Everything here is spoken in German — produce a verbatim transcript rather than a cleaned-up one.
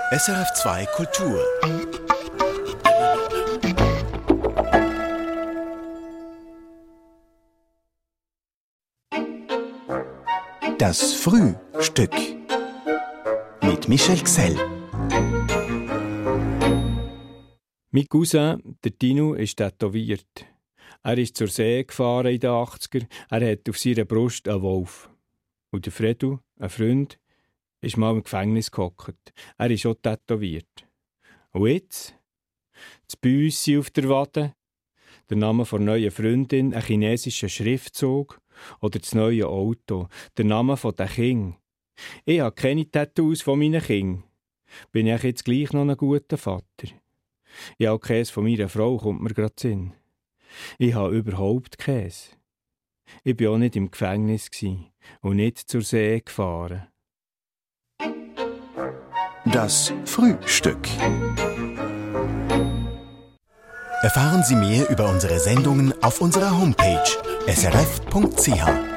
S R F zwei Kultur. Das Frühstück mit Michel Gsell. Mein Cousin, der Tino, ist tätowiert. Er ist zur See gefahren in den achtziger. Er hat auf seiner Brust einen Wolf. Und der Fredu, ein Freund, ist mal im Gefängnis gehockt. Er ist auch tätowiert. Und jetzt? Das Büssi auf der Wade, der Name der neuen Freundin, ein chinesischer Schriftzug oder das neue Auto, der Name der Kinder. Ich habe keine Tattoos von meinen Kindern. Bin ich jetzt gleich noch ein guter Vater? Ich habe keins von meiner Frau, kommt mir gerade Sinn. Ich habe überhaupt keins. Ich war auch nicht im Gefängnis und nicht zur See gefahren. Das Frühstück. Erfahren Sie mehr über unsere Sendungen auf unserer Homepage s r f punkt c h.